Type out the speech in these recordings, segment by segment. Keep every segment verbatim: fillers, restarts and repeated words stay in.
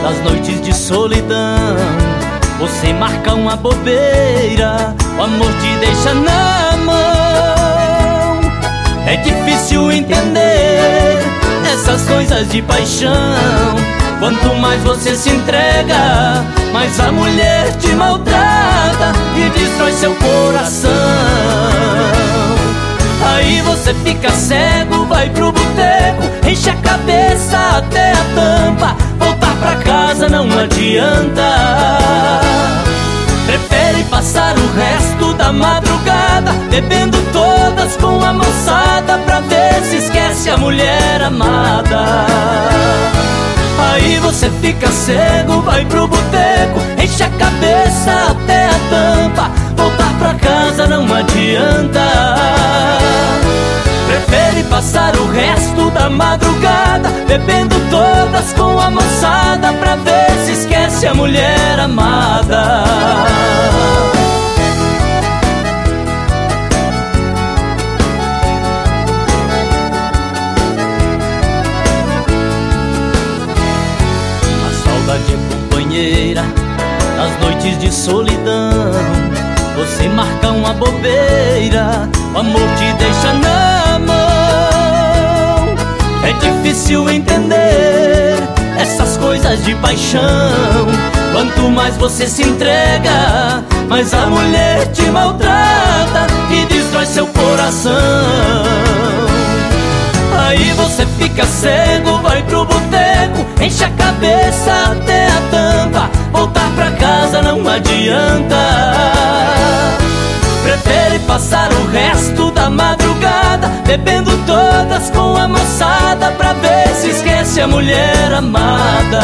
das noites de solidão. Você marca uma bobeira, o amor te deixa na mão. É difícil entender essas coisas de paixão. Quanto mais você se entrega, mais a mulher te maltrata e destrói seu coração. Aí você fica cego, vai pro boteco, enche a cabeça até a tampa. Voltar pra casa não adianta. Prefere passar o resto da madrugada bebendo todas com a moçada, pra ver se esquece a mulher amada. Aí você fica cego, vai pro boteco, enche a cabeça até a tampa. Voltar pra casa não adianta. Prefere passar o resto da madrugada bebendo todas com a moçada, pra ver se esquece a mulher amada. A saudade é companheira nas noites de solidão. Você marca uma bobeira, o amor te deixa na mão. É difícil entender essas coisas de paixão. Quanto mais você se entrega, mais a mulher te maltrata e destrói seu coração. Aí você fica cego, vai pro boteco, enche a cabeça até a tampa. Voltar pra casa não adianta. Prefere passar o resto da madrugada bebendo todas com a moçada, pra ver se esquece a mulher amada.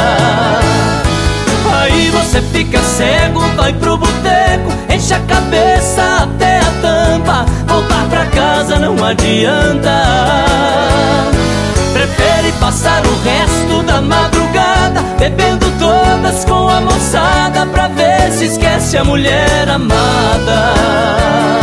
Aí você fica cego, vai pro boteco, enche a cabeça até a tampa. Voltar pra casa não adianta. Prefere passar o resto da madrugada bebendo todas com a moçada, pra ver se esquece a mulher amada.